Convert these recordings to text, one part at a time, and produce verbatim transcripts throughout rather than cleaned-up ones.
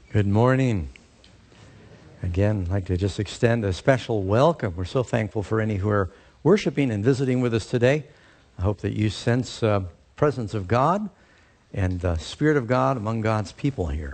Good morning. Again, I'd like to just extend a special welcome. We're so thankful for any who are worshiping and visiting with us today. I hope that you sense uh, presence of God and the Spirit of God among God's people here.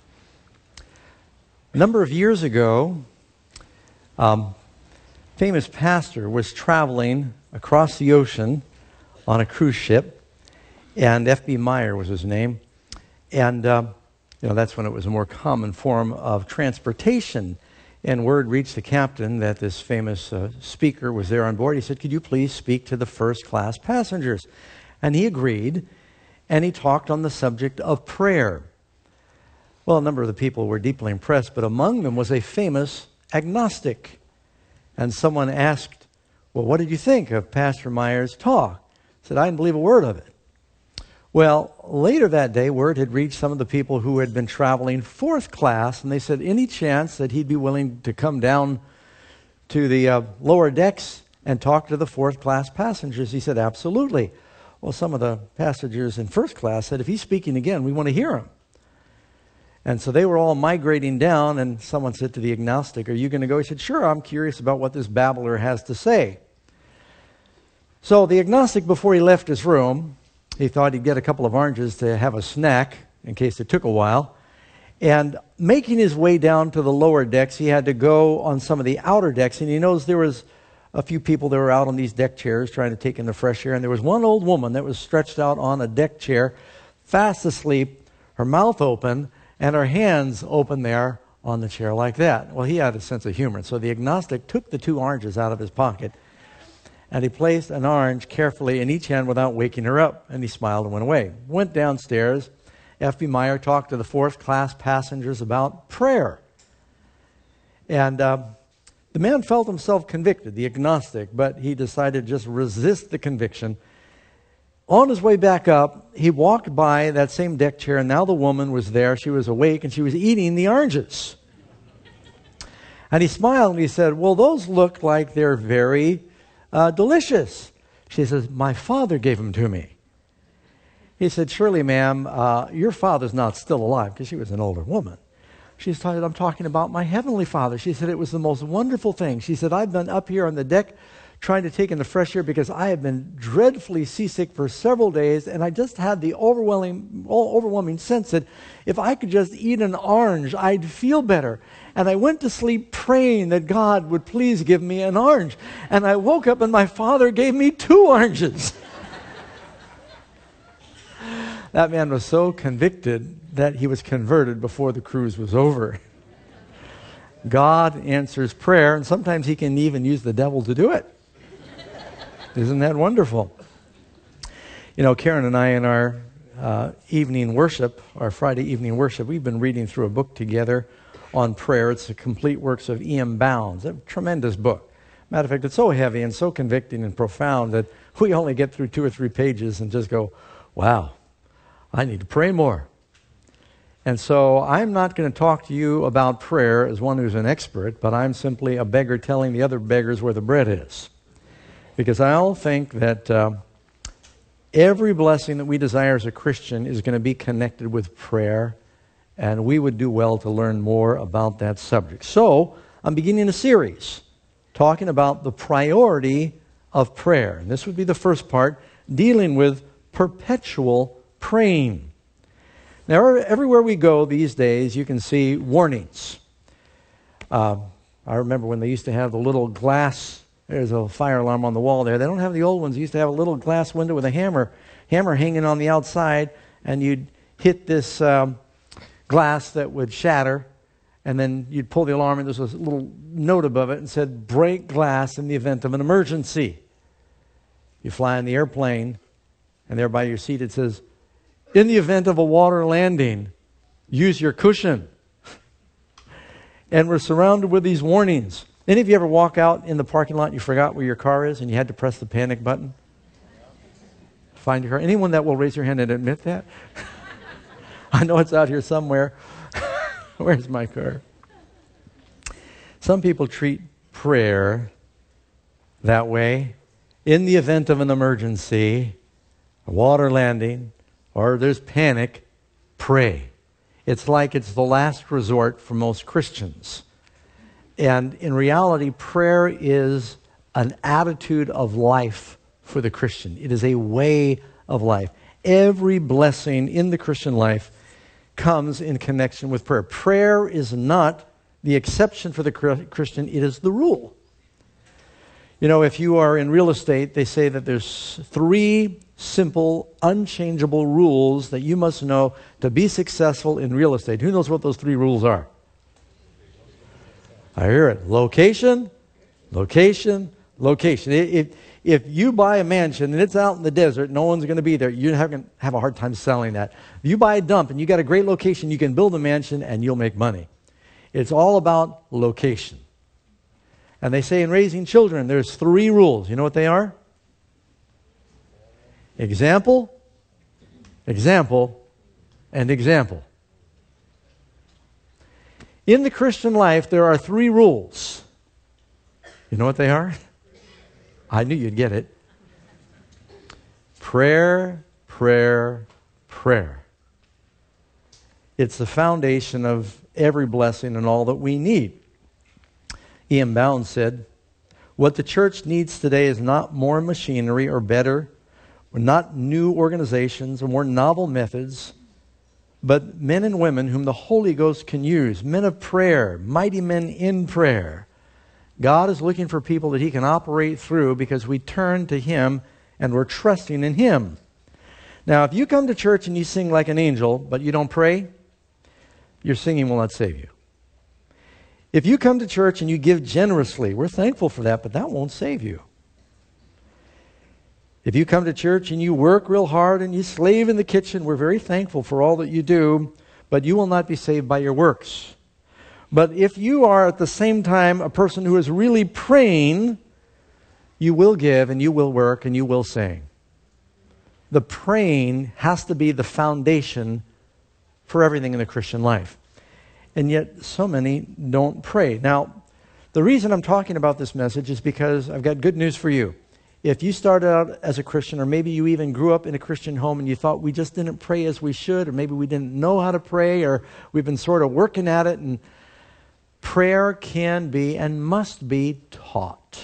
A number of years ago, um, a famous pastor was traveling across the ocean on a cruise ship, and F B Meyer was his name, and uh, You know, that's when it was a more common form of transportation. And word reached the captain that this famous uh, speaker was there on board. He said, could you please speak to the first class passengers? And he agreed, and he talked on the subject of prayer. Well, a number of the people were deeply impressed, but among them was a famous agnostic. And someone asked, well, what did you think of Pastor Meyer's talk? He said, I didn't believe a word of it. Well, later that day, word had reached some of the people who had been traveling fourth class, and they said, any chance that he'd be willing to come down to the uh, lower decks and talk to the fourth class passengers? He said, absolutely. Well, some of the passengers in first class said, if he's speaking again, we want to hear him. And so they were all migrating down, and someone said to the agnostic, are you going to go? He said, sure, I'm curious about what this babbler has to say. So the agnostic, before he left his room, he thought he'd get a couple of oranges to have a snack in case it took a while. And making his way down to the lower decks, he had to go on some of the outer decks. And he knows there was a few people that were out on these deck chairs trying to take in the fresh air. And there was one old woman that was stretched out on a deck chair, fast asleep, her mouth open, and her hands open there on the chair like that. Well, he had a sense of humor. So the agnostic took the two oranges out of his pocket, and he placed an orange carefully in each hand without waking her up. And he smiled and went away. Went downstairs. F B Meyer talked to the fourth class passengers about prayer. And uh, the man felt himself convicted, the agnostic, but he decided to just resist the conviction. On his way back up, he walked by that same deck chair, and now the woman was there. She was awake, and she was eating the oranges. And he smiled, and he said, well, those look like they're very Uh, delicious. She says, my father gave them to me. He said, surely, ma'am, uh, your father's not still alive, because she was an older woman. She said, I'm talking about my heavenly Father. She said, it was the most wonderful thing. She said, I've been up here on the deck trying to take in the fresh air because I have been dreadfully seasick for several days, and I just had the overwhelming, overwhelming sense that if I could just eat an orange, I'd feel better. And I went to sleep praying that God would please give me an orange. And I woke up and my father gave me two oranges. That man was so convicted that he was converted before the cruise was over. God answers prayer, and sometimes he can even use the devil to do it. Isn't that wonderful? You know, Karen and I in our uh, evening worship, our Friday evening worship, we've been reading through a book together on prayer. It's the complete works of E M Bounds, a tremendous book. Matter of fact, it's so heavy and so convicting and profound that we only get through two or three pages and just go, wow, I need to pray more. And so I'm not going to talk to you about prayer as one who's an expert, but I'm simply a beggar telling the other beggars where the bread is. Because I all think that uh, every blessing that we desire as a Christian is going to be connected with prayer, and we would do well to learn more about that subject. So, I'm beginning a series talking about the priority of prayer. And this would be the first part, dealing with perpetual praying. Now, everywhere we go these days, you can see warnings. Uh, I remember when they used to have the little glass, there's a fire alarm on the wall there. They don't have the old ones. They used to have a little glass window with a hammer, hammer hanging on the outside, and you'd hit this Um, glass that would shatter, and then you'd pull the alarm, and there's a little note above it and said, break glass in the event of an emergency. You fly in the airplane, and there by your seat it says, in the event of a water landing, use your cushion. And we're surrounded with these warnings. Any of you ever walk out in the parking lot and you forgot where your car is and you had to press the panic button? Find your car. Anyone that will raise your hand and admit that? I know it's out here somewhere. Where's my car? Some people treat prayer that way. In the event of an emergency, a water landing, or there's panic, pray. It's like it's the last resort for most Christians. And in reality, prayer is an attitude of life for the Christian. It is a way of life. Every blessing in the Christian life comes in connection with prayer. Prayer is not the exception for the Christian, it is the rule. You know, if you are in real estate, they say that there's three simple, unchangeable rules that you must know to be successful in real estate. Who knows what those three rules are? I hear it. Location, location, location. If, if you buy a mansion and it's out in the desert, no one's going to be there, you're going to have a hard time selling that. If you buy a dump and you got a great location, you can build a mansion and you'll make money. It's all about location. And they say in raising children, there's three rules. You know what they are? Example, example, and example. In the Christian life, there are three rules. You know what they are? I knew you'd get it. Prayer, prayer, prayer. It's the foundation of every blessing and all that we need. Ian Bound said, what the church needs today is not more machinery or better, or not new organizations or more novel methods, but men and women whom the Holy Ghost can use, men of prayer, mighty men in prayer. God is looking for people that He can operate through because we turn to Him and we're trusting in Him. Now, if you come to church and you sing like an angel, but you don't pray, your singing will not save you. If you come to church and you give generously, we're thankful for that, but that won't save you. If you come to church and you work real hard and you slave in the kitchen, we're very thankful for all that you do, but you will not be saved by your works. But if you are at the same time a person who is really praying, you will give and you will work and you will sing. The praying has to be the foundation for everything in the Christian life. And yet so many don't pray. Now, the reason I'm talking about this message is because I've got good news for you. If you started out as a Christian, or maybe you even grew up in a Christian home and you thought we just didn't pray as we should, or maybe we didn't know how to pray, or we've been sort of working at it, and prayer can be and must be taught.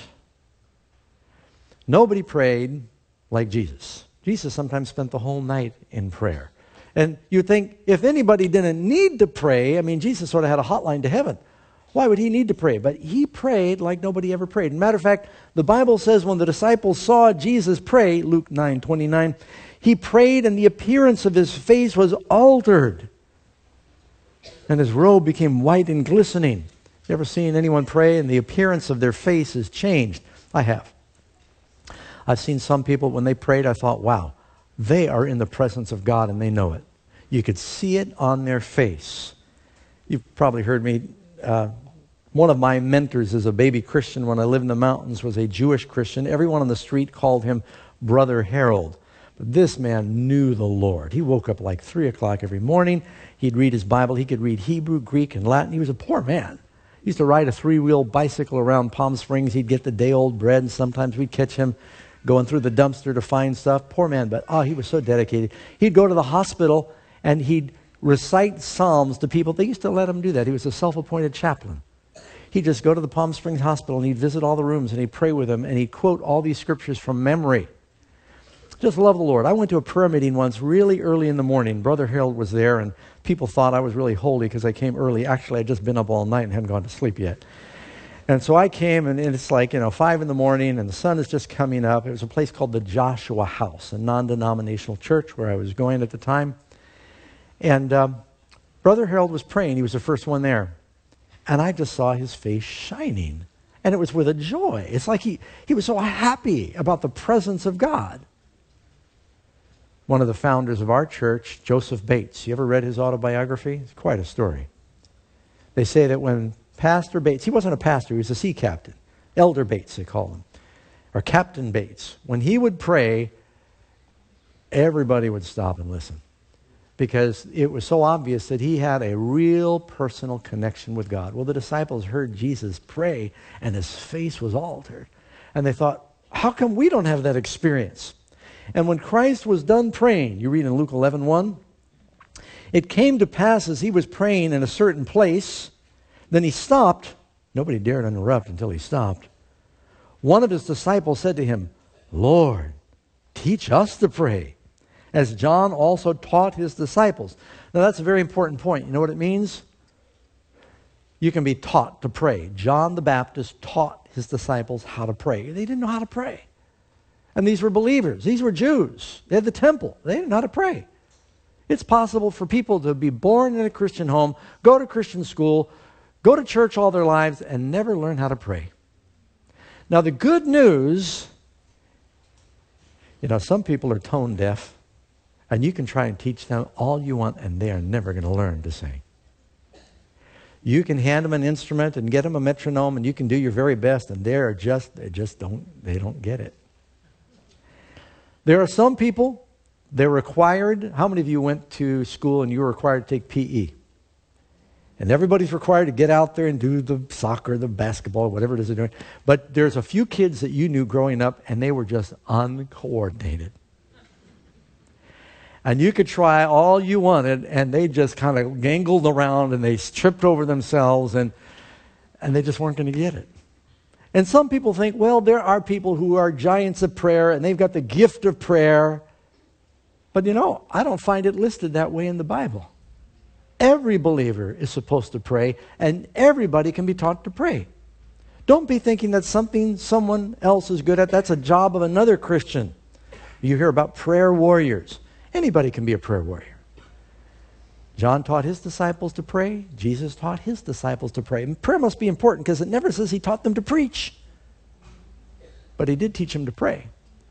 Nobody prayed like Jesus. Jesus sometimes spent the whole night in prayer. And you'd think, if anybody didn't need to pray, I mean, Jesus sort of had a hotline to heaven. Why would He need to pray? But He prayed like nobody ever prayed. Matter of fact, the Bible says when the disciples saw Jesus pray, Luke nine twenty-nine, He prayed and the appearance of His face was altered. And His robe became white and glistening. You ever seen anyone pray and the appearance of their face is changed? I have. I've seen some people, when they prayed, I thought, wow, they are in the presence of God and they know it. You could see it on their face. You've probably heard me, uh, one of my mentors as a baby Christian when I lived in the mountains was a Jewish Christian. Everyone on the street called him Brother Harold. But this man knew the Lord. He woke up like three o'clock every morning. He'd read his Bible. He could read Hebrew, Greek, and Latin. He was a poor man. He used to ride a three-wheel bicycle around Palm Springs. He'd get the day-old bread, and sometimes we'd catch him going through the dumpster to find stuff. Poor man, but oh, he was so dedicated. He'd go to the hospital and he'd recite psalms to people. They used to let him do that. He was a self-appointed chaplain. He'd just go to the Palm Springs Hospital and he'd visit all the rooms and he'd pray with them and he'd quote all these scriptures from memory. Just love the Lord. I went to a prayer meeting once really early in the morning. Brother Harold was there and people thought I was really holy because I came early. Actually, I'd just been up all night and hadn't gone to sleep yet. And so I came, and it's like, you know, five in the morning, and the sun is just coming up. It was a place called the Joshua House, a non-denominational church where I was going at the time. And um, Brother Harold was praying. He was the first one there. And I just saw his face shining. And it was with a joy. It's like he, he was so happy about the presence of God. One of the founders of our church, Joseph Bates. You ever read his autobiography? It's quite a story. They say that when Pastor Bates, he wasn't a pastor, he was a sea captain. Elder Bates, they call him. Or Captain Bates. When he would pray, everybody would stop and listen. Because it was so obvious that he had a real personal connection with God. Well, the disciples heard Jesus pray, and his face was altered. And they thought, how come we don't have that experience? And when Christ was done praying, you read in Luke eleven one, It came to pass as he was praying in a certain place, then he stopped. Nobody dared interrupt until he stopped. One of his disciples said to him, Lord, teach us to pray, as John also taught his disciples. Now that's a very important point. You know what it means? You can be taught to pray. John the Baptist taught his disciples how to pray. They didn't know how to pray. And these were believers. These were Jews. They had the temple. They didn't know how to pray. It's possible for people to be born in a Christian home, go to Christian school, go to church all their lives, and never learn how to pray. Now the good news, you know, some people are tone deaf, and you can try and teach them all you want, and they are never going to learn to sing. You can hand them an instrument and get them a metronome, and you can do your very best, and they're just, they just don't, they don't get it. There are some people, they're required. How many of you went to school and you were required to take P E? And everybody's required to get out there and do the soccer, the basketball, whatever it is they're doing. But there's a few kids that you knew growing up, and they were just uncoordinated. And you could try all you wanted, and they just kind of gangled around, and they tripped over themselves, and, and they just weren't going to get it. And some people think, well, there are people who are giants of prayer, and they've got the gift of prayer. But you know, I don't find it listed that way in the Bible. Every believer is supposed to pray, and everybody can be taught to pray. Don't be thinking that something someone else is good at, that's a job of another Christian. You hear about prayer warriors. Anybody can be a prayer warrior. John taught his disciples to pray. Jesus taught his disciples to pray. And prayer must be important because it never says he taught them to preach. But he did teach them to pray.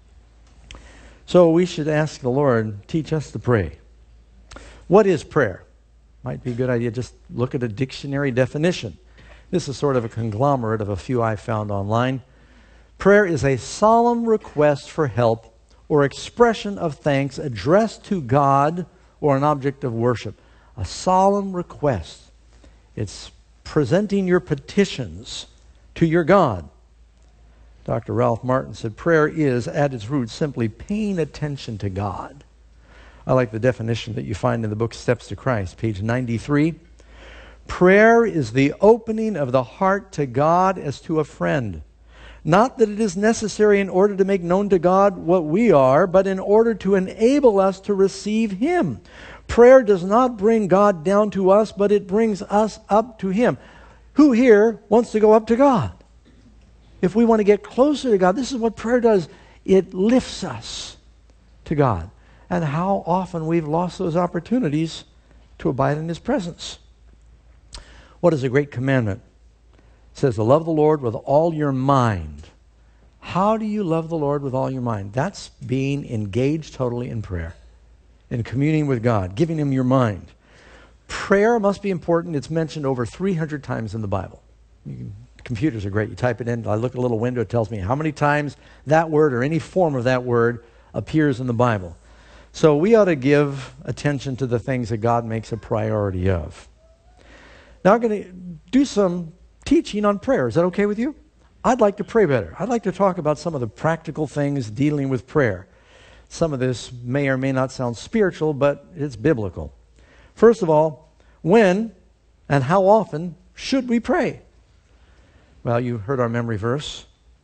So we should ask the Lord, teach us to pray. What is prayer? Might be a good idea just look at a dictionary definition. This is sort of a conglomerate of a few I found online. Prayer is a solemn request for help or expression of thanks addressed to God or an object of worship. A solemn request. It's presenting your petitions to your God. Doctor Ralph Martin said, prayer is, at its root, simply paying attention to God. I like the definition that you find in the book Steps to Christ, page ninety-three. Prayer is the opening of the heart to God as to a friend. Not that it is necessary in order to make known to God what we are, but in order to enable us to receive Him. Prayer does not bring God down to us, but it brings us up to Him. Who here wants to go up to God? If we want to get closer to God, this is what prayer does. It lifts us to God. And how often we've lost those opportunities to abide in His presence. What is a great commandment? It says to love the Lord with all your mind. How do you love the Lord with all your mind? That's being engaged totally in prayer, in communing with God, giving Him your mind. Prayer must be important. It's mentioned over three hundred times in the Bible. You can, computers are great. You type it in. I look at a little window. It tells me how many times that word or any form of that word appears in the Bible. So we ought to give attention to the things that God makes a priority of. Now I'm going to do some teaching on prayer. Is that okay with you? I'd like to pray better. I'd like to talk about some of the practical things dealing with prayer. Some of this may or may not sound spiritual, but it's biblical. First of all, when and how often should we pray? Well, you heard our memory verse.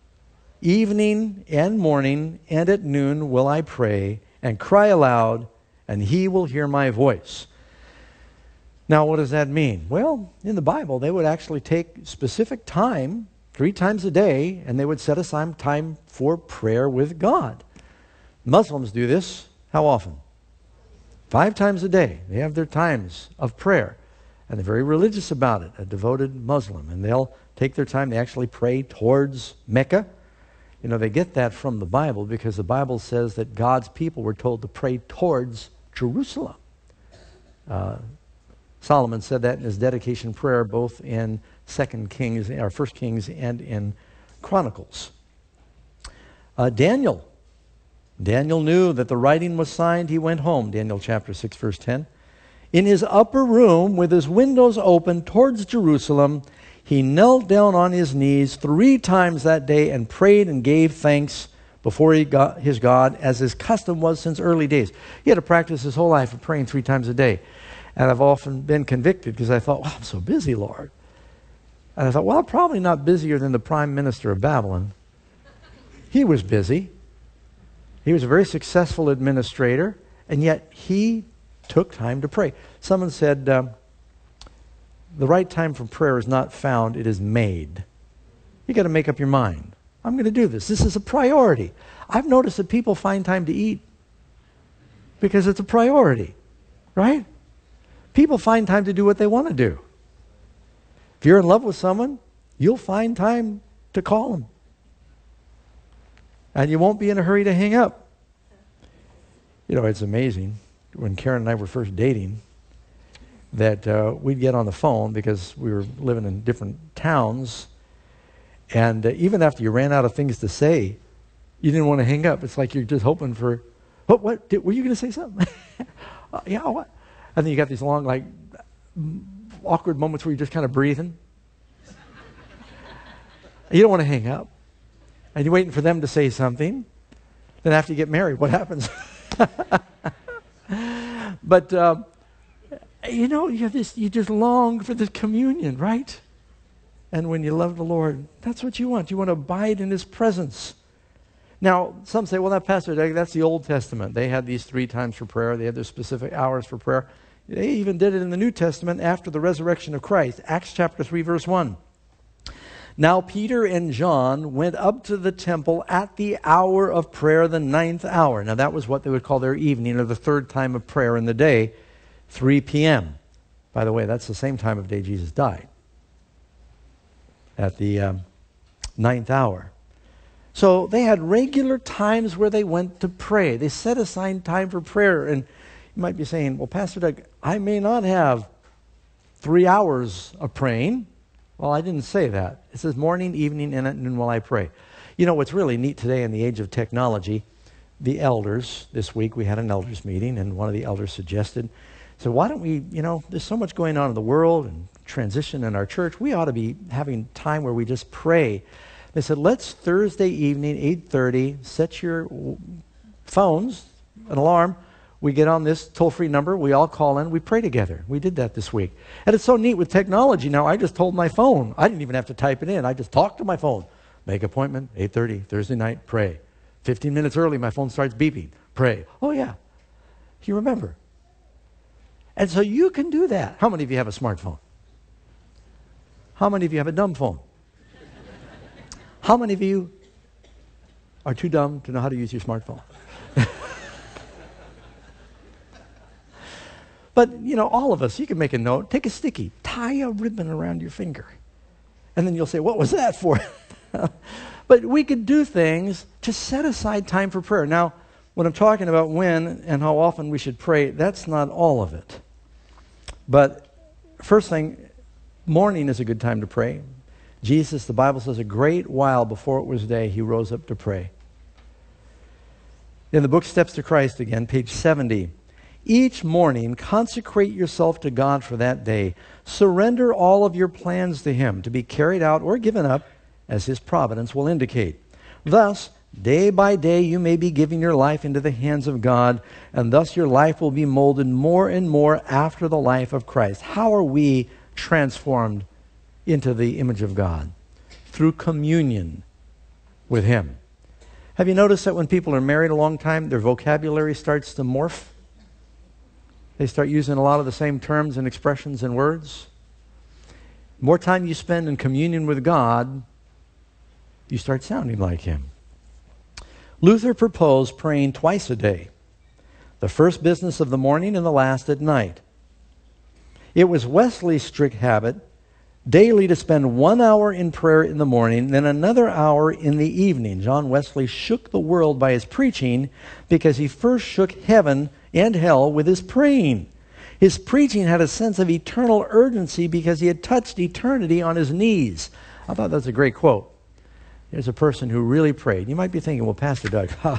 Evening and morning and at noon will I pray and cry aloud, and He will hear my voice. Now, what does that mean? Well, in the Bible, they would actually take specific time, three times a day, and they would set aside time for prayer with God. Muslims do this. How often? Five times a day. They have their times of prayer. And they're very religious about it, a devoted Muslim. And they'll take their time. They actually pray towards Mecca. You know, they get that from the Bible because the Bible says that God's people were told to pray towards Jerusalem. Uh, Solomon said that in his dedication prayer, both in Second Kings, or First Kings, and in Chronicles. Uh, Daniel. Daniel knew that the writing was signed. He went home. Daniel chapter six, verse ten. In his upper room, with his windows open towards Jerusalem, he knelt down on his knees three times that day and prayed and gave thanks before he got his God, as his custom was since early days. He had to practice his whole life of praying three times a day. And I've often been convicted because I thought, well, I'm so busy, Lord. And I thought, well, I'm probably not busier than the prime minister of Babylon. He was busy. He was a very successful administrator, and yet he took time to pray. Someone said, um, the right time for prayer is not found, it is made. You got to make up your mind. I'm going to do this. This is a priority. I've noticed that people find time to eat because it's a priority, right? People find time to do what they want to do. If you're in love with someone, you'll find time to call them. And you won't be in a hurry to hang up. You know, it's amazing. When Karen and I were first dating, that uh, we'd get on the phone because we were living in different towns. And uh, even after you ran out of things to say, you didn't want to hang up. It's like you're just hoping for, what, what did, were you going to say something? uh, yeah, what? And then you got these long, like, awkward moments where you're just kind of breathing. You don't want to hang up. And you're waiting for them to say something. Then after you get married, what happens? But, uh, you know, you, have this, you just long for this communion, right? And when you love the Lord, that's what you want. You want to abide in His presence. Now, some say, well, that Pastor Doug, that's the Old Testament. They had these three times for prayer. They had their specific hours for prayer. They even did it in the New Testament after the resurrection of Christ. Acts chapter three, verse one. Now Peter and John went up to the temple at the hour of prayer, the ninth hour. Now that was what they would call their evening, or the third time of prayer in the day, three p.m. By the way, that's the same time of day Jesus died, at the um, ninth hour. So they had regular times where they went to pray. They set aside time for prayer. And you might be saying, well, Pastor Doug, I may not have three hours of praying. Well, I didn't say that. It says morning, evening, and at noon while I pray. You know what's really neat today in the age of technology, the elders, this week we had an elders meeting, and one of the elders suggested, so why don't we, you know, there's so much going on in the world and transition in our church, we ought to be having time where we just pray. They said, let's Thursday evening, eight thirty, set your phones, an alarm. We get on this toll-free number. We all call in. We pray together. We did that this week. And it's so neat with technology now. I just told my phone. I didn't even have to type it in. I just talked to my phone. Make appointment, eight thirty, Thursday night, pray. fifteen minutes early, my phone starts beeping. Pray. Oh, yeah. You remember. And so you can do that. How many of you have a smartphone? How many of you have a dumb phone? How many of you are too dumb to know how to use your smartphone? But, you know, all of us, you can make a note, take a sticky, tie a ribbon around your finger. And then you'll say, what was that for? But we could do things to set aside time for prayer. Now, when I'm talking about when and how often we should pray, that's not all of it. But first thing, morning is a good time to pray. Jesus, the Bible says, a great while before it was day, He rose up to pray. In the book Steps to Christ again, page seventy, each morning, consecrate yourself to God for that day. Surrender all of your plans to Him to be carried out or given up as His providence will indicate. Thus, day by day, you may be giving your life into the hands of God, and thus your life will be molded more and more after the life of Christ. How are we transformed into the image of God? Through communion with Him. Have you noticed that when people are married a long time, their vocabulary starts to morph? They start using a lot of the same terms and expressions and words. More time you spend in communion with God, you start sounding like Him. Luther proposed praying twice a day, the first business of the morning and the last at night. It was Wesley's strict habit daily to spend one hour in prayer in the morning, then another hour in the evening. John Wesley shook the world by his preaching because he first shook heaven and hell with his praying. His preaching had a sense of eternal urgency because he had touched eternity on his knees. I thought that's a great quote. There's a person who really prayed. You might be thinking, well, Pastor Doug, huh,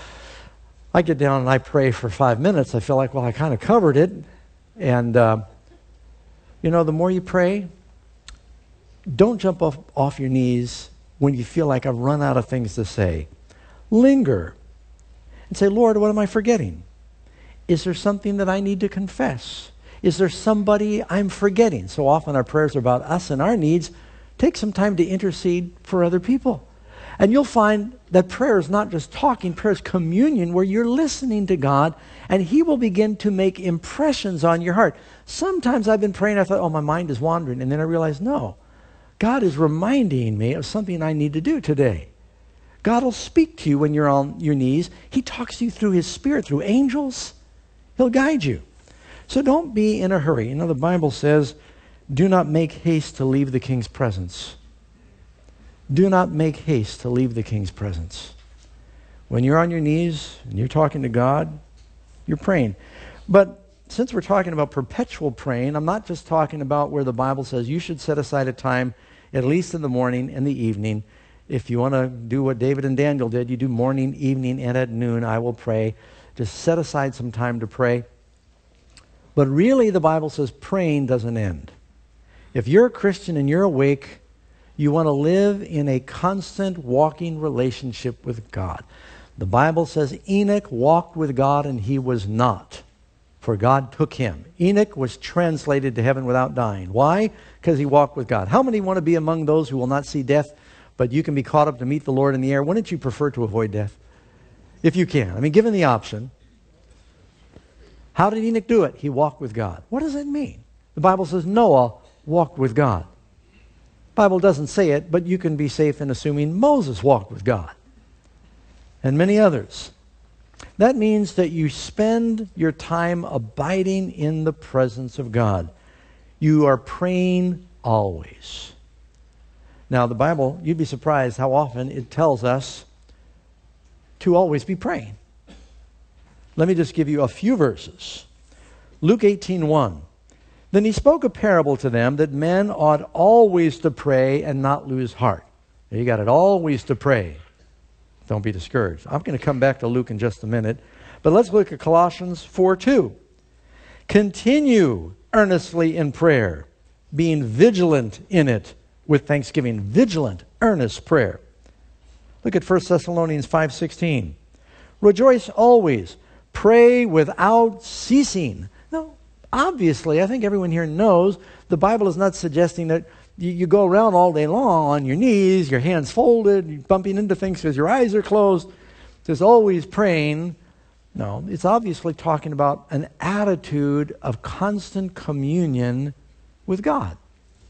I get down and I pray for five minutes. I feel like, well, I kind of covered it. And, uh, you know, the more you pray, don't jump off, off your knees when you feel like I've run out of things to say. Linger and say, Lord, what am I forgetting? Is there something that I need to confess? Is there somebody I'm forgetting? So often our prayers are about us and our needs. Take some time to intercede for other people. And you'll find that prayer is not just talking, prayer is communion, where you're listening to God and He will begin to make impressions on your heart. Sometimes I've been praying, I thought, oh, my mind is wandering. And then I realized, no, God is reminding me of something I need to do today. God will speak to you when you're on your knees. He talks to you through His Spirit, through angels. He'll guide you. So don't be in a hurry. You know, the Bible says, do not make haste to leave the king's presence. Do not make haste to leave the king's presence. When you're on your knees and you're talking to God, you're praying. But since we're talking about perpetual praying, I'm not just talking about where the Bible says you should set aside a time, at least in the morning and the evening. If you want to do what David and Daniel did, you do morning, evening, and at noon, I will pray. Just set aside some time to pray. But really, the Bible says praying doesn't end. If you're a Christian and you're awake, you want to live in a constant walking relationship with God. The Bible says Enoch walked with God and he was not, for God took him. Enoch was translated to heaven without dying. Why? Because he walked with God. How many want to be among those who will not see death, but you can be caught up to meet the Lord in the air? Wouldn't you prefer to avoid death? If you can. I mean, given the option. How did Enoch do it? He walked with God. What does that mean? The Bible says Noah walked with God. The Bible doesn't say it, but you can be safe in assuming Moses walked with God. And many others. That means that you spend your time abiding in the presence of God. You are praying always. Now, the Bible, you'd be surprised how often it tells us to always be praying. Let me just give you a few verses. Luke eighteen one. Then he spoke a parable to them that men ought always to pray and not lose heart. You got it, always to pray. Don't be discouraged. I'm going to come back to Luke in just a minute. But let's look at Colossians four two. Continue earnestly in prayer, being vigilant in it with thanksgiving. Vigilant, earnest prayer. Look at First Thessalonians five sixteen. Rejoice always. Pray without ceasing. Now, obviously, I think everyone here knows the Bible is not suggesting that you, you go around all day long on your knees, your hands folded, you're bumping into things because your eyes are closed. There's always praying. No, it's obviously talking about an attitude of constant communion with God.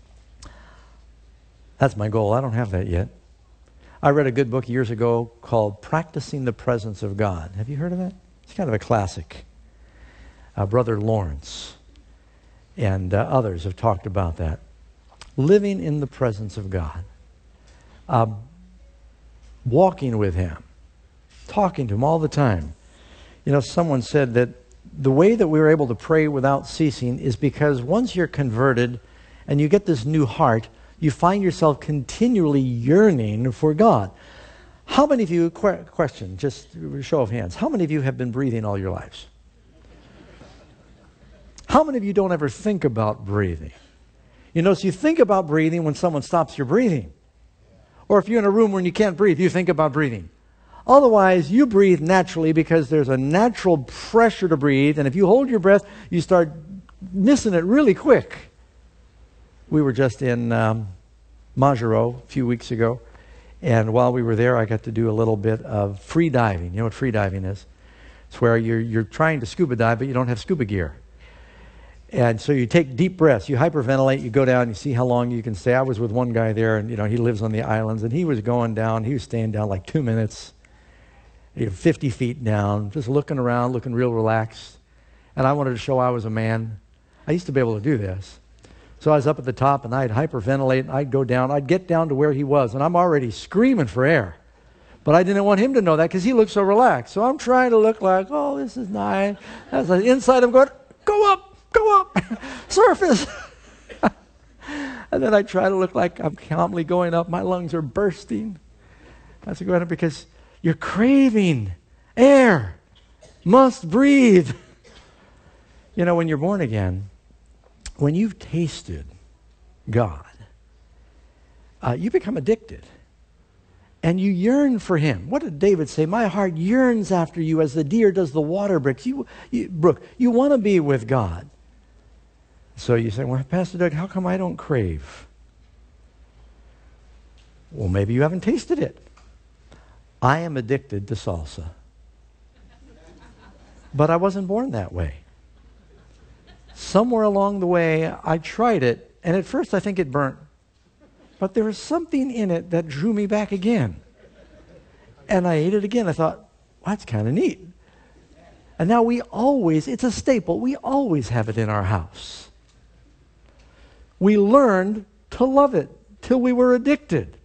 That's my goal. I don't have that yet. I read a good book years ago called Practicing the Presence of God. Have you heard of that? It's kind of a classic. Uh, Brother Lawrence and uh, others have talked about that. Living in the presence of God. Uh, walking with Him. Talking to Him all the time. You know, someone said that the way that we were able to pray without ceasing is because once you're converted and you get this new heart, you find yourself continually yearning for God. How many of you, qu- question, just a show of hands, how many of you have been breathing all your lives? How many of you don't ever think about breathing? You know, so you think about breathing when someone stops your breathing. Or if you're in a room where you can't breathe, you think about breathing. Otherwise, you breathe naturally because there's a natural pressure to breathe. And if you hold your breath, you start missing it really quick. We were just in um, Majuro a few weeks ago. And while we were there, I got to do a little bit of free diving. You know what free diving is? It's where you're, you're trying to scuba dive, but you don't have scuba gear. And so you take deep breaths, you hyperventilate, you go down, you see how long you can stay. I was with one guy there, and you know he lives on the islands, and he was going down, he was staying down like two minutes, you know, fifty feet down, just looking around, looking real relaxed. And I wanted to show I was a man. I used to be able to do this. So I was up at the top, and I'd hyperventilate, and I'd go down. I'd get down to where he was, and I'm already screaming for air. But I didn't want him to know that because he looked so relaxed. So I'm trying to look like, oh, this is nice. That's like inside I'm going, go up, go up, surface. And then I try to look like I'm calmly going up. My lungs are bursting. That's going up because you're craving air. Must breathe. You know, when you're born again, when you've tasted God, uh, you become addicted. And you yearn for Him. What did David say? My heart yearns after you as the deer does the water brooks. You, you, brook. You want to be with God. So you say, well, Pastor Doug, how come I don't crave? Well, maybe you haven't tasted it. I am addicted to salsa. But I wasn't born that way. Somewhere along the way, I tried it, and at first I think it burnt. But there was something in it that drew me back again. And I ate it again. I thought, well, that's kind of neat. And now we always, it's a staple, we always have it in our house. We learned to love it till we were addicted.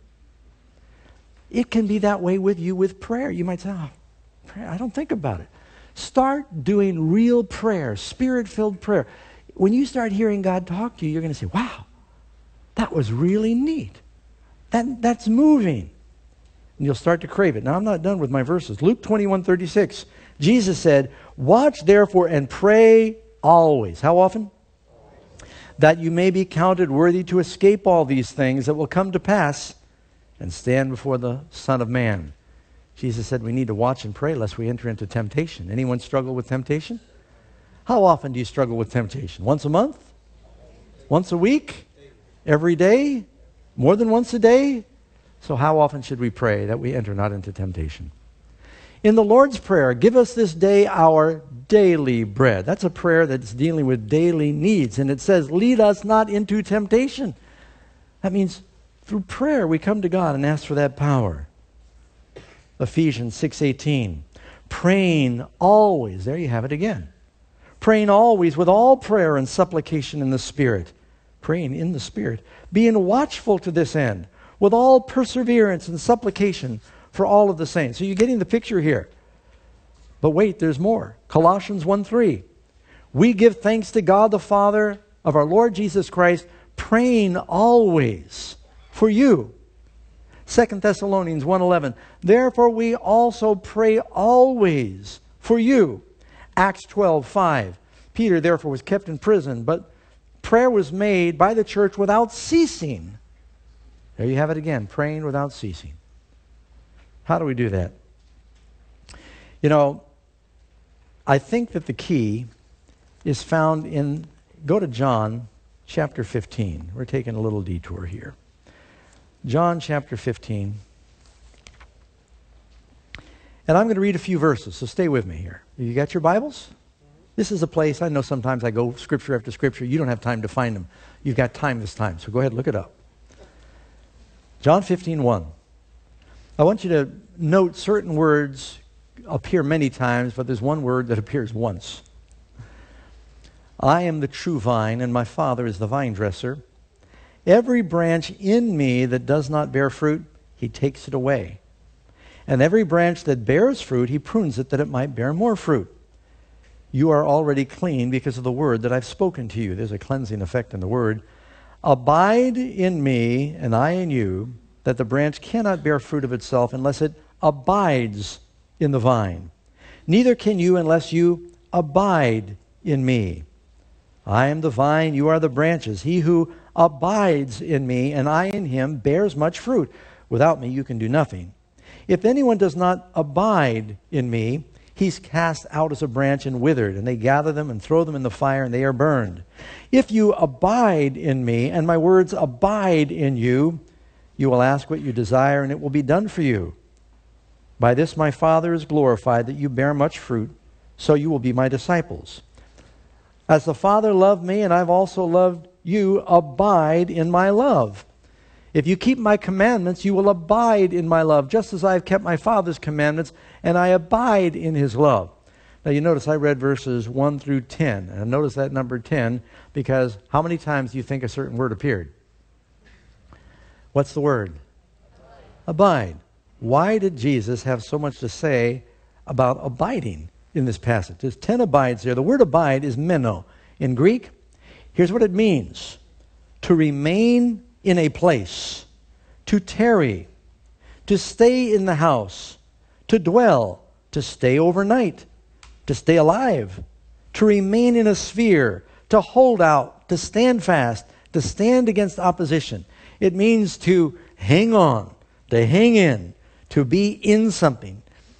It can be that way with you with prayer. You might say, oh, prayer, I don't think about it. Start doing real prayer, spirit-filled prayer. When you start hearing God talk to you, you're going to say, wow, that was really neat. That, that's moving. And you'll start to crave it. Now, I'm not done with my verses. Luke twenty-one thirty-six. Jesus said, watch therefore and pray always. How often? That you may be counted worthy to escape all these things that will come to pass and stand before the Son of Man. Jesus said we need to watch and pray lest we enter into temptation. Anyone struggle with temptation? How often do you struggle with temptation? Once a month? Once a week? Every day? More than once a day? So how often should we pray that we enter not into temptation? In the Lord's Prayer, give us this day our daily bread. That's a prayer that's dealing with daily needs. And it says, lead us not into temptation. That means through prayer we come to God and ask for that power. Ephesians six eighteen. Praying always. There you have it again. Praying always with all prayer and supplication in the Spirit. Praying in the Spirit. Being watchful to this end. With all perseverance and supplication for all of the saints. So you're getting the picture here. But wait, there's more. Colossians one three. We give thanks to God the Father of our Lord Jesus Christ, praying always for you. Second Thessalonians one eleven. Therefore we also pray always for you. Acts twelve five. Peter therefore was kept in prison, but prayer was made by the church without ceasing. There you have it again, praying without ceasing. How do we do that? You know, I think that the key is found in, go to John chapter fifteen. We're taking a little detour here. John chapter fifteen. And I'm going to read a few verses, so stay with me here. You got your Bibles? This is a place, I know sometimes I go scripture after scripture. You don't have time to find them. You've got time this time, so go ahead and look it up. John fifteen one. I want you to note certain words appear many times, but there's one word that appears once. I am the true vine, and my Father is the vine dresser. Every branch in me that does not bear fruit, he takes it away. And every branch that bears fruit, he prunes it that it might bear more fruit. You are already clean because of the word that I've spoken to you. There's a cleansing effect in the word. Abide in me, and I in you, that the branch cannot bear fruit of itself unless it abides in the vine. Neither can you unless you abide in me. I am the vine, you are the branches. He who abides in me, and I in him, bears much fruit. Without me you can do nothing. If anyone does not abide in me, he's cast out as a branch and withered, and they gather them and throw them in the fire, and they are burned. If you abide in me, and my words abide in you, you will ask what you desire, and it will be done for you. By this my Father is glorified, that you bear much fruit, so you will be my disciples. As the Father loved me, and I've also loved you, abide in my love. If you keep my commandments, you will abide in my love, just as I have kept my Father's commandments, and I abide in his love. Now you notice I read verses one through ten, and notice that number ten, because how many times do you think a certain word appeared? What's the word? Abide. Abide. Why did Jesus have so much to say about abiding in this passage? There's ten abides there. The word abide is meno. In Greek, here's what it means. To remain in a place, to tarry, to stay in the house, to dwell, to stay overnight, to stay alive, to remain in a sphere, to hold out, to stand fast, to stand against opposition. It means to hang on, to hang in, to be in something.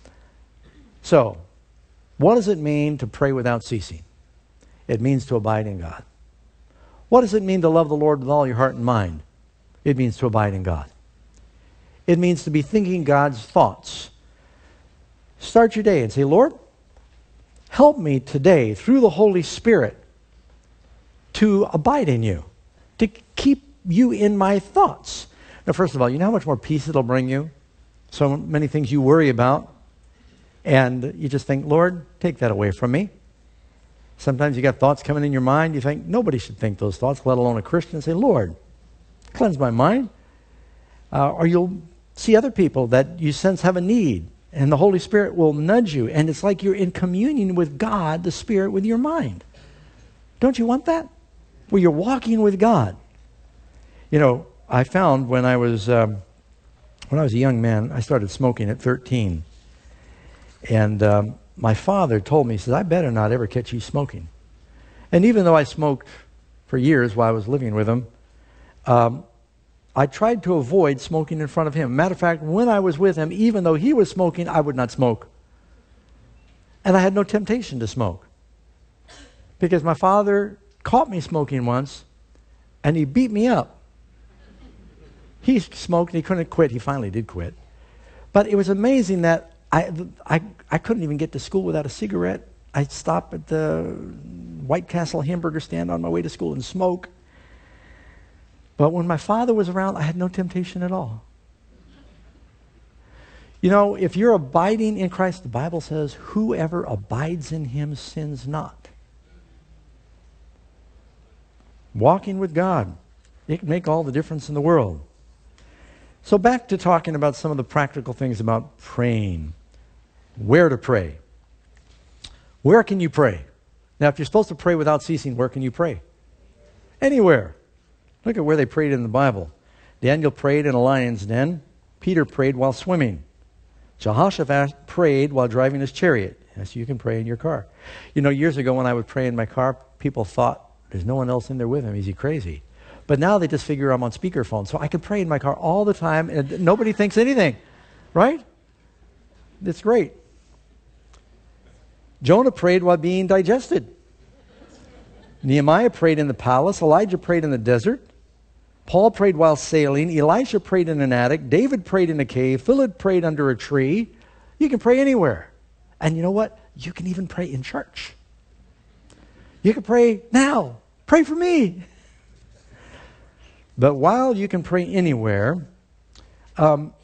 So, what does it mean to pray without ceasing? It means to abide in God. What does it mean to love the Lord with all your heart and mind? It means to abide in God. It means to be thinking God's thoughts. Start your day and say, Lord, help me today through the Holy Spirit to abide in you, to keep you in my thoughts. Now, first of all, you know how much more peace it'll bring you? So many things you worry about, and you just think, Lord, take that away from me. Sometimes you got thoughts coming in your mind. You think, nobody should think those thoughts, let alone a Christian. Say, Lord, cleanse my mind. Uh, or you'll see other people that you sense have a need, and the Holy Spirit will nudge you, and it's like you're in communion with God, the Spirit, with your mind. Don't you want that? Where you're walking with God. You know, I found when I was um, when I was a young man, I started smoking at thirteen. And um, my father told me, he says, I better not ever catch you smoking. And even though I smoked for years while I was living with him, um, I tried to avoid smoking in front of him. Matter of fact, when I was with him, even though he was smoking, I would not smoke. And I had no temptation to smoke. Because my father caught me smoking once, and he beat me up. He smoked, and he couldn't quit. He finally did quit. But it was amazing that I, I, I couldn't even get to school without a cigarette. I'd stop at the White Castle hamburger stand on my way to school and smoke. But when my father was around, I had no temptation at all. You know, if you're abiding in Christ, the Bible says, whoever abides in him sins not. Walking with God, it can make all the difference in the world. So back to talking about some of the practical things about praying. Where to pray. Where can you pray? Now, if you're supposed to pray without ceasing, where can you pray? Anywhere. Look at where they prayed in the Bible. Daniel prayed in a lion's den. Peter prayed while swimming. Jehoshaphat prayed while driving his chariot. Yes, you can pray in your car. You know, years ago when I would pray in my car, people thought, there's no one else in there with him. Is he crazy? But now they just figure I'm on speakerphone. So I can pray in my car all the time and nobody thinks anything. Right? It's great. Jonah prayed while being digested. Nehemiah prayed in the palace. Elijah prayed in the desert. Paul prayed while sailing. Elisha prayed in an attic. David prayed in a cave. Philip prayed under a tree. You can pray anywhere. And you know what? You can even pray in church. You can pray now. Pray for me. But while you can pray anywhere, um,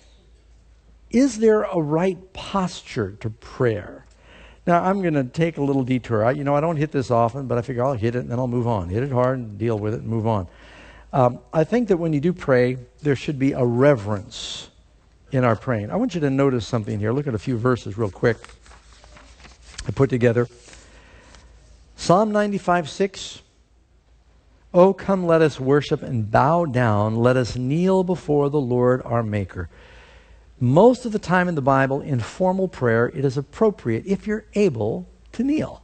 is there a right posture to prayer? Now, I'm going to take a little detour. I, you know, I don't hit this often, but I figure I'll hit it and then I'll move on. Hit it hard and deal with it and move on. Um, I think that when you do pray, there should be a reverence in our praying. I want you to notice something here. Look at a few verses real quick I put together. Psalm ninety-five, six. Oh, come, let us worship and bow down. Let us kneel before the Lord our Maker. Most of the time in the Bible, in formal prayer, it is appropriate if you're able to kneel.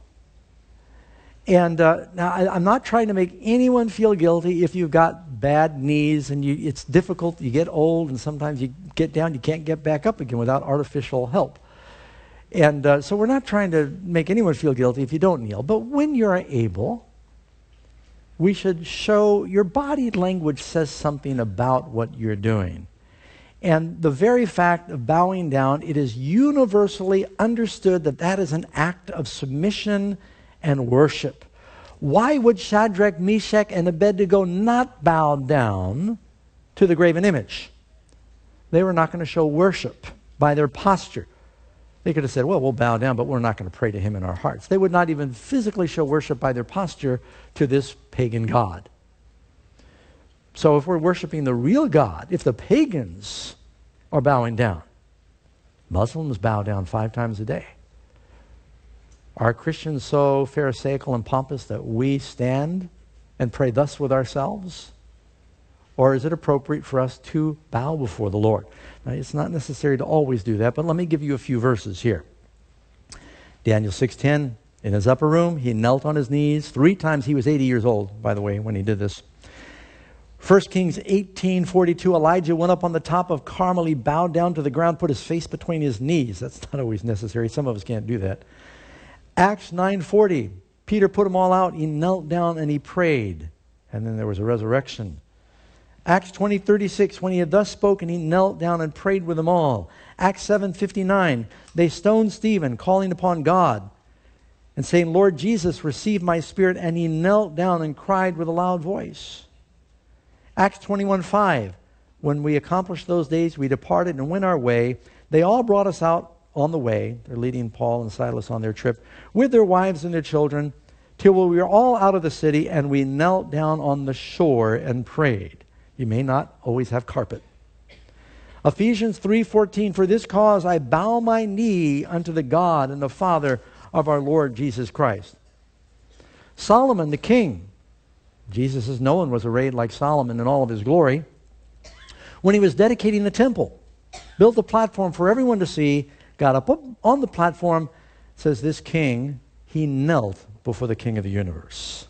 And uh, now, I, I'm not trying to make anyone feel guilty if you've got bad knees and you, it's difficult. You get old and sometimes you get down, you can't get back up again without artificial help. And uh, so we're not trying to make anyone feel guilty if you don't kneel. But when you're able, we should show your body language says something about what you're doing. And the very fact of bowing down, it is universally understood that that is an act of submission and worship. Why would Shadrach, Meshach, and Abednego not bow down to the graven image? They were not going to show worship by their posture. They could have said, well, we'll bow down, but we're not going to pray to him in our hearts. They would not even physically show worship by their posture to this pagan god. So if we're worshiping the real God, if the pagans are bowing down, Muslims bow down five times a day. Are Christians so pharisaical and pompous that we stand and pray thus with ourselves? Or is it appropriate for us to bow before the Lord? Now, it's not necessary to always do that, but let me give you a few verses here. Daniel six ten, in his upper room, he knelt on his knees. Three times he was eighty years old, by the way, when he did this. First Kings eighteen forty-two, Elijah went up on the top of Carmel. He bowed down to the ground, put his face between his knees. That's not always necessary. Some of us can't do that. Acts nine forty, Peter put them all out. He knelt down and he prayed. and then there was a resurrection. Acts twenty thirty-six, when he had thus spoken, he knelt down and prayed with them all. Acts seven fifty-nine, they stoned Stephen, calling upon God and saying, Lord Jesus, receive my spirit. And he knelt down and cried with a loud voice. Acts twenty-one five, when we accomplished those days, we departed and went our way. They all brought us out on the way. They're leading Paul and Silas on their trip with their wives and their children, till we were all out of the city, and we knelt down on the shore and prayed. You may not always have carpet. Ephesians three fourteen, for this cause I bow my knee unto the God and the Father of our Lord Jesus Christ. Solomon the king, Jesus is known, was arrayed like Solomon in all of his glory. When he was dedicating the temple, built a platform for everyone to see, got up on the platform, says this king, he knelt before the King of the universe.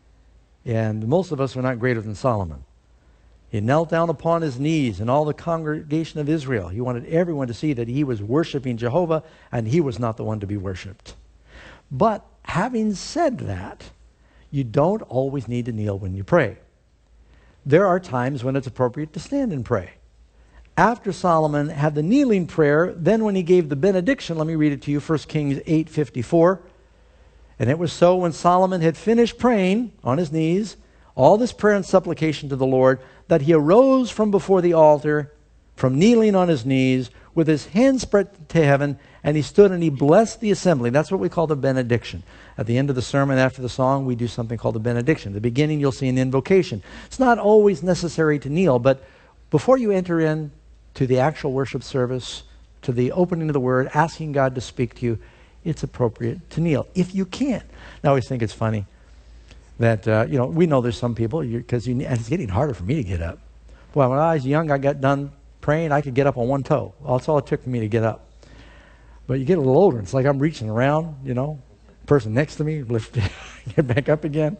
And most of us are not greater than Solomon. He knelt down upon his knees, and all the congregation of Israel, he wanted everyone to see that he was worshiping Jehovah, and he was not the one to be worshipped. But having said that, you don't always need to kneel when you pray. There are times when it's appropriate to stand and pray. After Solomon had the kneeling prayer, then when he gave the benediction, let me read it to you, First Kings eight fifty-four. And it was so when Solomon had finished praying on his knees, all this prayer and supplication to the Lord, that he arose from before the altar, from kneeling on his knees, with his hands spread to heaven, and he stood and he blessed the assembly. That's what we call the benediction. At the end of the sermon, after the song, we do something called the benediction. At the beginning, you'll see an invocation. It's not always necessary to kneel, but before you enter in to the actual worship service, to the opening of the Word, asking God to speak to you, it's appropriate to kneel, if you can. I always think it's funny that, uh, you know, we know there's some people, because and it's getting harder for me to get up. Well, when I was young, I got done praying, I could get up on one toe. That's all it took for me to get up. But you get a little older, it's like I'm reaching around, you know, person next to me, lift, get back up again.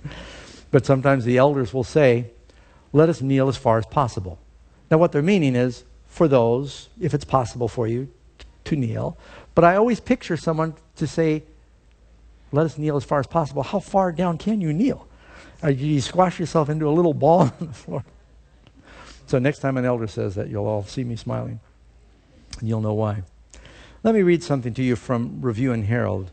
But sometimes the elders will say, let us kneel as far as possible. Now what they're meaning is, for those, if it's possible for you, t- to kneel. But I always picture someone to say, let us kneel as far as possible. How far down can you kneel? Uh, you squash yourself into a little ball on the floor. So next time an elder says that, you'll all see me smiling. And you'll know why. Let me read something to you from Review and Herald.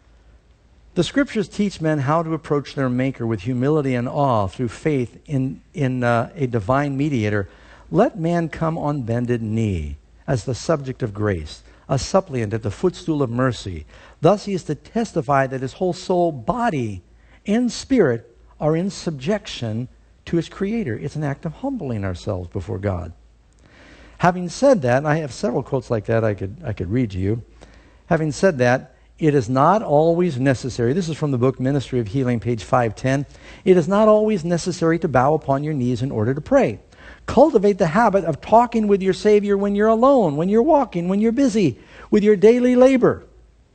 The Scriptures teach men how to approach their Maker with humility and awe through faith in, in uh, a divine mediator. Let man come on bended knee as the subject of grace, a suppliant at the footstool of mercy. Thus he is to testify that his whole soul, body, and spirit are in subjection to his Creator. It's an act of humbling ourselves before God. Having said that, and I have several quotes like that I could, I could read to you. Having said that, it is not always necessary. This is from the book Ministry of Healing, page five ten. It is not always necessary to bow upon your knees in order to pray. Cultivate the habit of talking with your Savior when you're alone, when you're walking, when you're busy, with your daily labor.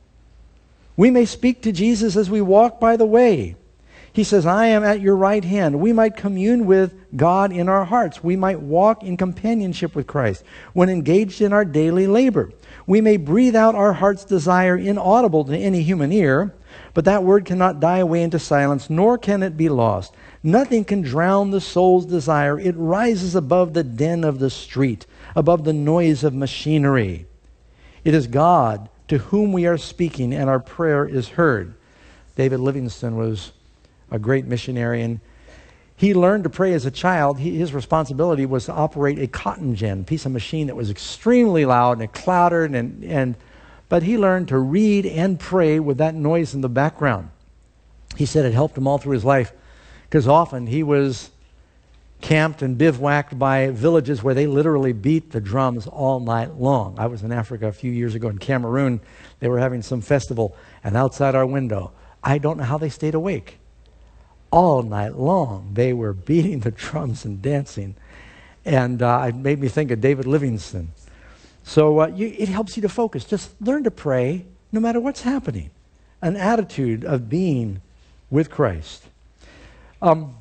We may speak to Jesus as we walk by the way. He says, I am at your right hand. We might commune with God in our hearts. We might walk in companionship with Christ when engaged in our daily labor. We may breathe out our heart's desire inaudible to any human ear, but that word cannot die away into silence, nor can it be lost. Nothing can drown the soul's desire. It rises above the din of the street, above the noise of machinery. It is God to whom we are speaking, and our prayer is heard. David Livingstone was a great missionary, and he learned to pray as a child. He, his responsibility was to operate a cotton gin, a piece of machine that was extremely loud and it clattered, and, and but he learned to read and pray with that noise in the background. He said it helped him all through his life, because often he was camped and bivouacked by villages where they literally beat the drums all night long. I was in Africa a few years ago in Cameroon. They were having some festival, and outside our window, I don't know how they stayed awake. All night long, they were beating the drums and dancing. And uh, it made me think of David Livingstone. So uh, you, it helps you to focus. Just learn to pray no matter what's happening. An attitude of being with Christ. Um,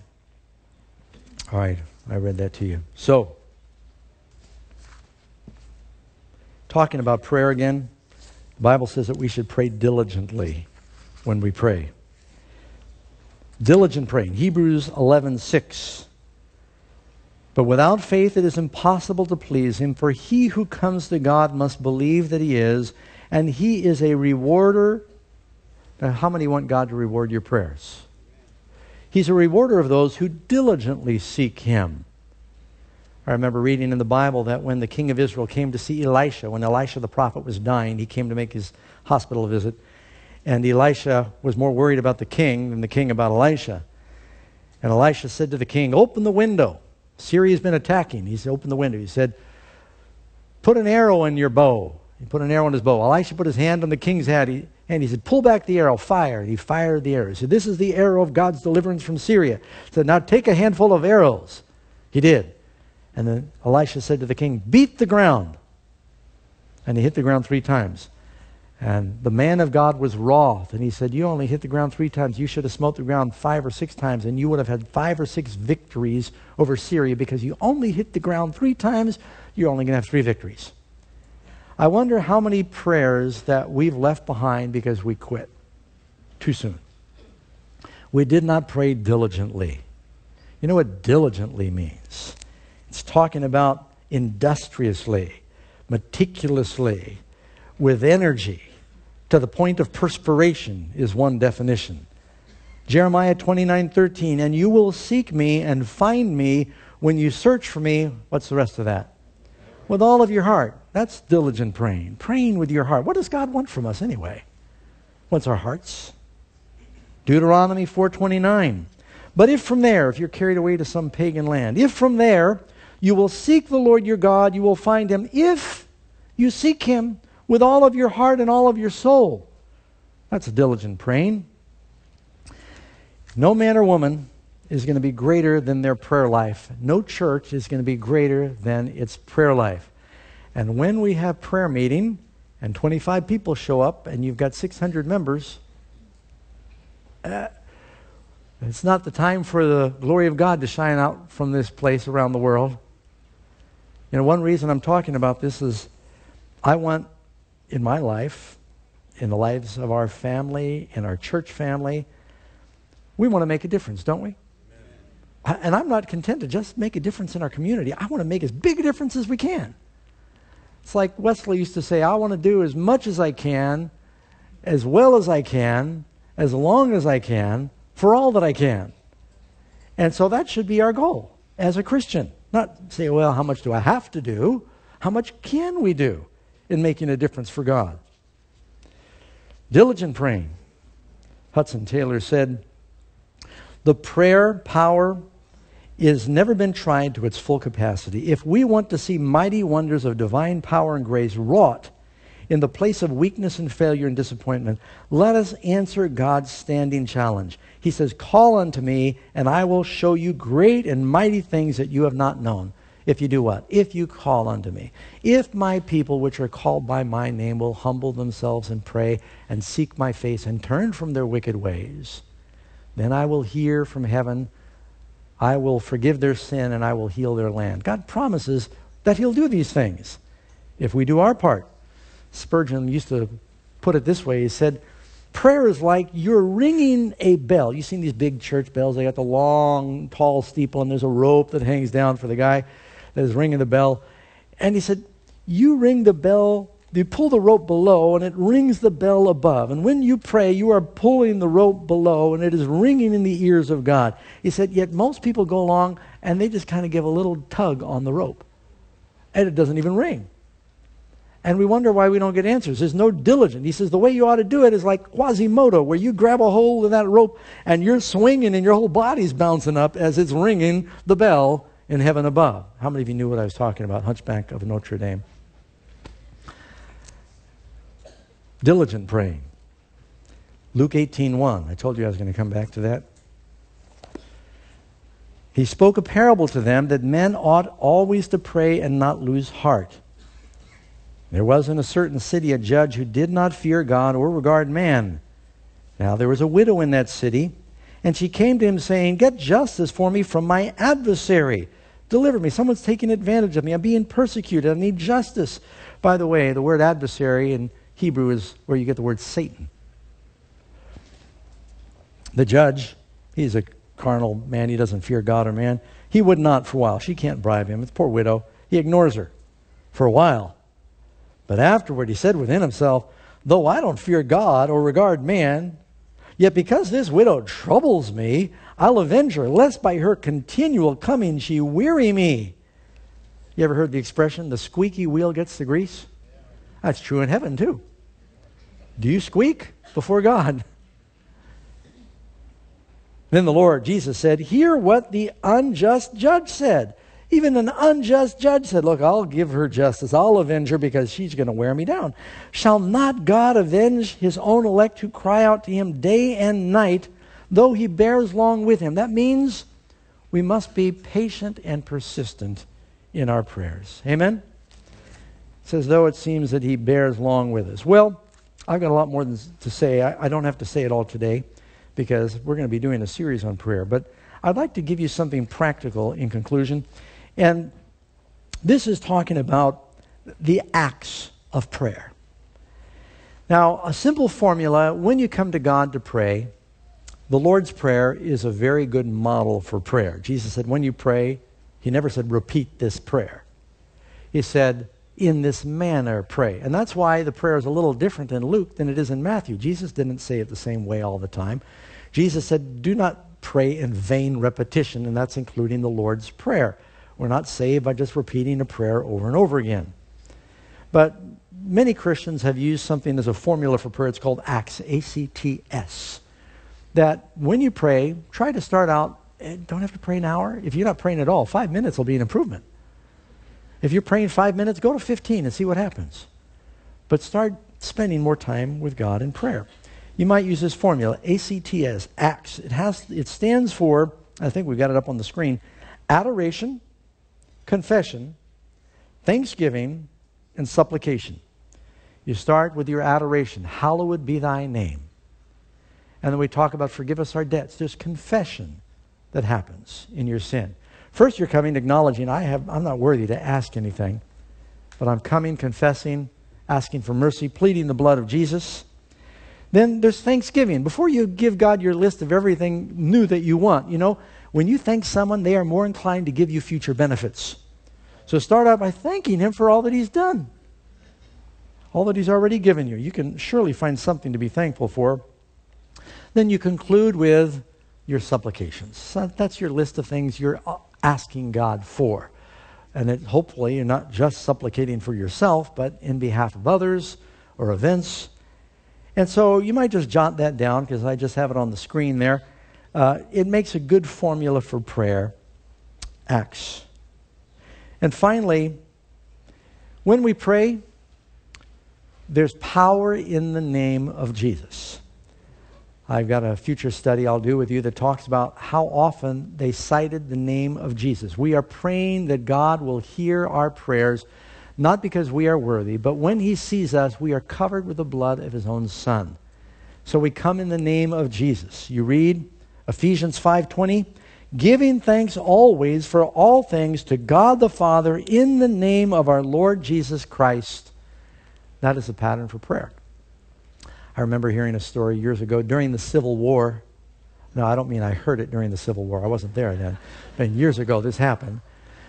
all right, I read that to you. So, talking about prayer again, the Bible says that we should pray diligently when we pray. Diligent praying. Hebrews eleven six. But without faith it is impossible to please him, for he who comes to God must believe that he is, and he is a rewarder. Now, how many want God to reward your prayers? He's a rewarder of those who diligently seek him. I remember reading in the Bible that when the king of Israel came to see Elisha, when Elisha the prophet was dying, he came to make his hospital visit. And Elisha was more worried about the king than the king about Elisha. And Elisha said to the king, "Open the window. Syria's been attacking." He said, "Open the window." He said, "Put an arrow in your bow." He put an arrow in his bow. Elisha put his hand on the king's head, he, and he said, "Pull back the arrow, fire." And he fired the arrow. He said, "This is the arrow of God's deliverance from Syria." He said, "Now take a handful of arrows." He did. And then Elisha said to the king, "Beat the ground." And he hit the ground three times. And the man of God was wroth. And he said, "You only hit the ground three times. You should have smote the ground five or six times, and you would have had five or six victories over Syria, because you only hit the ground three times. You're only going to have three victories." I wonder how many prayers that we've left behind because we quit too soon. We did not pray diligently. You know what diligently means? It's talking about industriously, meticulously, with energy, to the point of perspiration is one definition. Jeremiah twenty-nine thirteen, "And you will seek me and find me when you search for me." What's the rest of that? "With all of your heart." That's diligent praying. Praying with your heart. What does God want from us anyway? What's our hearts? Deuteronomy four twenty-nine. "But if from there," if you're carried away to some pagan land, "if from there you will seek the Lord your God, you will find him, if you seek him with all of your heart and all of your soul." That's diligent praying. No man or woman is going to be greater than their prayer life. No church is going to be greater than its prayer life. And when we have prayer meeting and twenty-five people show up and you've got six hundred members, uh, it's not the time for the glory of God to shine out from this place around the world. You know, one reason I'm talking about this is I want, in my life, in the lives of our family, in our church family, we want to make a difference, don't we? Amen. And I'm not content to just make a difference in our community. I want to make as big a difference as we can. It's like Wesley used to say, "I want to do as much as I can, as well as I can, as long as I can, for all that I can." And so that should be our goal as a Christian. Not say, "Well, how much do I have to do?" How much can we do in making a difference for God? Diligent praying. Hudson Taylor said, "The prayer power is never been tried to its full capacity. If we want to see mighty wonders of divine power and grace wrought in the place of weakness and failure and disappointment, let us answer God's standing challenge. He says, 'Call unto me, and I will show you great and mighty things that you have not known.' If you do what? If you call unto me. If my people which are called by my name will humble themselves and pray and seek my face and turn from their wicked ways, then I will hear from heaven, I will forgive their sin, and I will heal their land." God promises that he'll do these things if we do our part. Spurgeon used to put it this way. He said, prayer is like you're ringing a bell. You've seen these big church bells. They got the long, tall steeple, and there's a rope that hangs down for the guy that is ringing the bell. And he said, you ring the bell, you pull the rope below, and it rings the bell above. And when you pray, you are pulling the rope below, and it is ringing in the ears of God. He said, yet most people go along, and they just kind of give a little tug on the rope. And it doesn't even ring. And we wonder why we don't get answers. There's no diligence. He says the way you ought to do it is like Quasimodo, where you grab a hold of that rope and you're swinging and your whole body's bouncing up as it's ringing the bell in heaven above. How many of you knew what I was talking about? Hunchback of Notre Dame. Diligent praying. Luke eighteen one. I told you I was going to come back to that. He spoke a parable to them that men ought always to pray and not lose heart. There was in a certain city a judge who did not fear God or regard man. Now there was a widow in that city, and she came to him saying, get justice for me from my adversary. Deliver me. Someone's taking advantage of me. I'm being persecuted. I need justice. By the way, the word adversary in Hebrew is where you get the word Satan. The judge, He's a carnal man. He doesn't fear God or man. He would not for a while. She can't bribe him. It's a poor widow. He ignores her for a while. But afterward he said within himself, though I don't fear God or regard man, yet because this widow troubles me, I'll avenge her, lest by her continual coming she weary me. You ever heard the expression, the squeaky wheel gets the grease? That's true in heaven too. Do you squeak before God? Then the Lord Jesus said, hear what the unjust judge said. Even an unjust judge said, look, I'll give her justice. I'll avenge her because she's going to wear me down. Shall not God avenge his own elect who cry out to him day and night, though he bears long with him? That means we must be patient and persistent in our prayers. Amen? It says, though it seems that he bears long with us. Well, I've got a lot more than to say. I, I don't have to say it all today because we're going to be doing a series on prayer. But I'd like to give you something practical in conclusion. And this is talking about the acts of prayer. Now, a simple formula, when you come to God to pray, the Lord's Prayer is a very good model for prayer. Jesus said, when you pray, he never said, repeat this prayer. He said, in this manner pray. And that's why the prayer is a little different in Luke than it is in Matthew. Jesus didn't say it the same way all the time. Jesus said, do not pray in vain repetition, and that's including the Lord's Prayer. We're not saved by just repeating a prayer over and over again. But many Christians have used something as a formula for prayer. It's called ACTS, A C T S. That when you pray, try to start out, don't have to pray an hour. If you're not praying at all, five minutes will be an improvement. If you're praying five minutes, go to fifteen and see what happens. But start spending more time with God in prayer. You might use this formula, A C T S, ACTS. It has, it stands for, I think we've got it up on the screen, adoration, confession, thanksgiving, and supplication. You start with your adoration. Hallowed be thy name. And then we talk about forgive us our debts. There's confession that happens in your sin. First, you're coming acknowledging, I have, I'm not worthy to ask anything, but I'm coming, confessing, asking for mercy, pleading the blood of Jesus. Then there's thanksgiving. Before you give God your list of everything new that you want, you know, when you thank someone, they are more inclined to give you future benefits. So start out by thanking him for all that he's done. All that he's already given you. You can surely find something to be thankful for. Then you conclude with your supplications. So that's your list of things you're asking God for. And it, hopefully you're not just supplicating for yourself, but in behalf of others or events. And so you might just jot that down because I just have it on the screen there. Uh, it makes a good formula for prayer. Acts. And finally, when we pray, there's power in the name of Jesus. I've got a future study I'll do with you that talks about how often they cited the name of Jesus. We are praying that God will hear our prayers, not because we are worthy, but when he sees us, we are covered with the blood of his own Son. So we come in the name of Jesus. You read Ephesians five twenty, giving thanks always for all things to God the Father in the name of our Lord Jesus Christ. That is a pattern for prayer. I remember hearing a story years ago during the Civil War. No, I don't mean I heard it during the Civil War. I wasn't there then. But years ago this happened.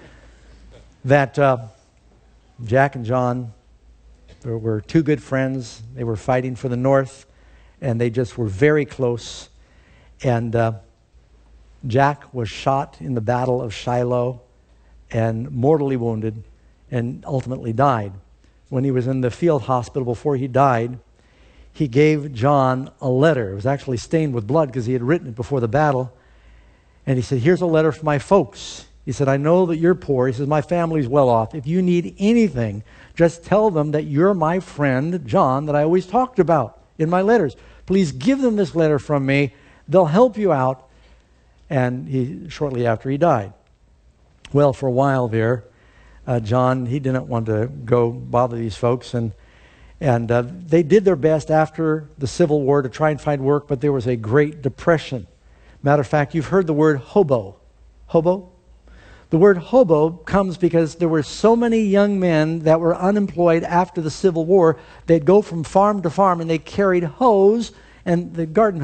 That uh, Jack and John were, were two good friends. They were fighting for the North, and they just were very close. And uh, Jack was shot in the Battle of Shiloh and mortally wounded and ultimately died. When he was in the field hospital before he died, he gave John a letter. It was actually stained with blood because he had written it before the battle. And he said, here's a letter from my folks. He said, I know that you're poor. He says, my family's well off. If you need anything, just tell them that you're my friend, John, that I always talked about in my letters. Please give them this letter from me. They'll help you out. And he, shortly after he died. Well, for a while there, uh, John, he didn't want to go bother these folks. And And uh, they did their best after the Civil War to try and find work, but there was a Great Depression. Matter of fact, you've heard the word hobo. Hobo? The word hobo comes because there were so many young men that were unemployed after the Civil War. They'd go from farm to farm and they carried hoes, and the garden hose,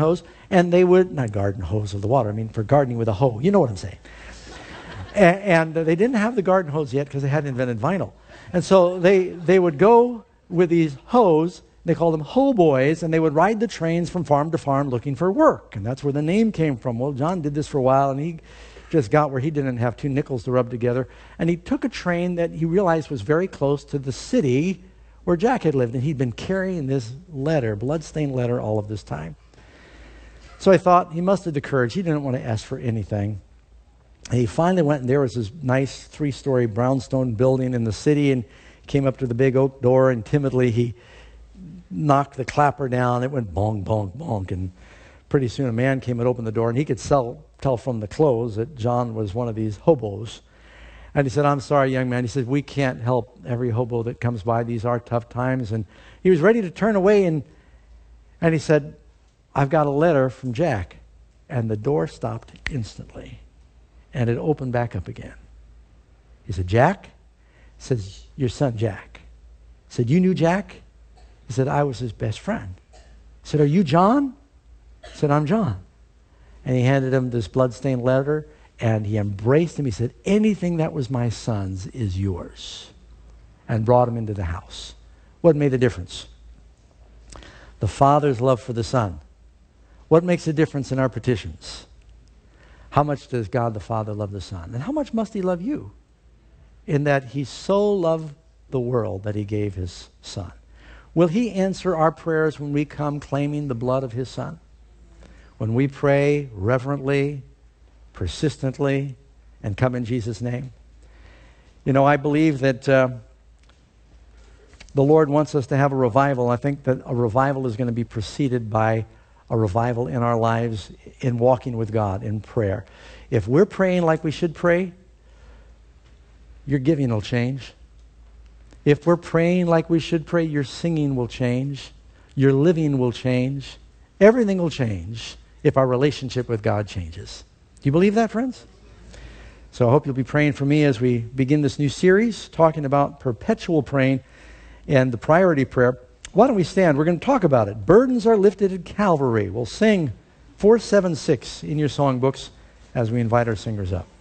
And they would, not garden hose of the water, I mean for gardening with a hoe. You know what I'm saying. And, and they didn't have the garden hose yet because they hadn't invented vinyl. And so they, they would go with these hoes, they called them hoe boys, and they would ride the trains from farm to farm looking for work. And that's where the name came from. Well, John did this for a while, and he just got where he didn't have two nickels to rub together. And he took a train that he realized was very close to the city where Jack had lived. And he'd been carrying this letter, bloodstained letter, all of this time. So I thought he mustered the courage. He didn't want to ask for anything. And he finally went, and there was this nice three-story brownstone building in the city, and came up to the big oak door, and timidly he knocked the clapper down. It went bonk, bonk, bonk, and pretty soon a man came and opened the door, and he could sell, tell from the clothes that John was one of these hobos. And he said, "I'm sorry, young man." He said, "We can't help every hobo that comes by. These are tough times." And he was ready to turn away, and and he said, "I've got a letter from Jack." And the door stopped instantly, and it opened back up again. He said, "Jack?" He says, "Your son Jack." He said, "You knew Jack?" He said, "I was his best friend." He said, "Are you John?" He said, "I'm John." And he handed him this bloodstained letter, and he embraced him. He said, "Anything that was my son's is yours," and brought him into the house. What made the difference? The Father's love for the Son. What makes a difference in our petitions? How much does God the Father love the Son? And how much must he love you? In that he so loved the world that he gave his Son. Will he answer our prayers when we come claiming the blood of his Son? When we pray reverently, persistently, and come in Jesus' name? You know, I believe that uh, the Lord wants us to have a revival. I think that a revival is going to be preceded by a revival in our lives in walking with God in prayer. If we're praying like we should pray, your giving will change. If we're praying like we should pray, your singing will change. Your living will change. Everything will change if our relationship with God changes. Do you believe that, friends? So I hope you'll be praying for me as we begin this new series, talking about perpetual praying and the priority prayer. Why don't we stand? We're going to talk about it. Burdens are lifted at Calvary. We'll sing four seven six in your songbooks as we invite our singers up.